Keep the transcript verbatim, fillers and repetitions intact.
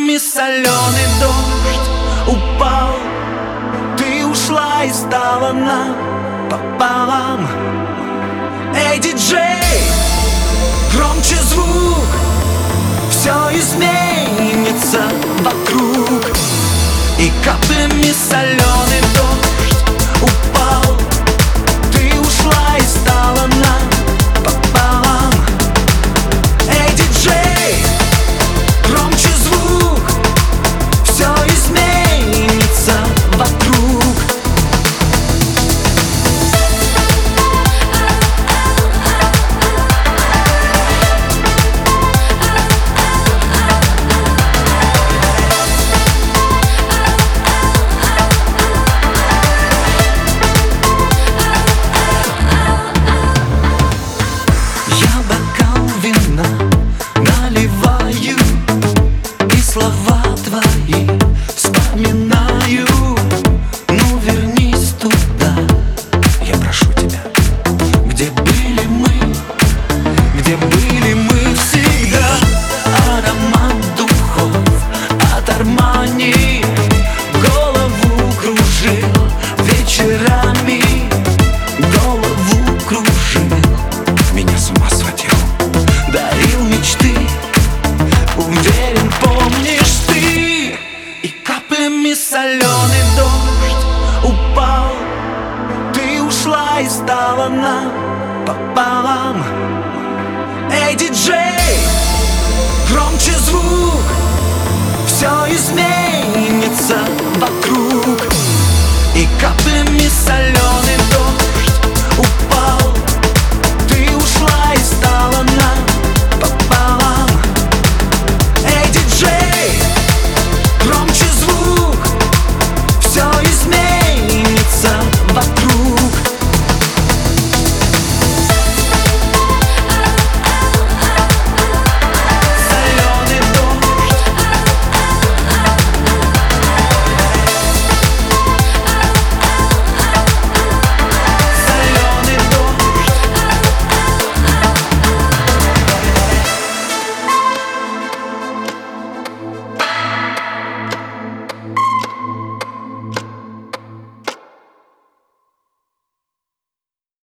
каплями соленый дождь упал. Ты ушла и стала нам пополам. Эй, диджей, громче звук, все изменится вокруг. И каплями соленый дождь упал. Ты ушла и стала нам пополам. Эй, диджей, громче звук, все изменится вокруг. Наливаю и слова твои вспоминаю. Ну вернись туда, я прошу тебя, где были мы, где были мы всегда. Аромат духов от Армани голову кружил вечерами, голову кружил, меня с ума сводил, дарил мечты. Уверен, помнишь ты. И каплями соленый дождь упал. Ты ушла и стала нам пополам. Эй, диджей, громче звук, все изменится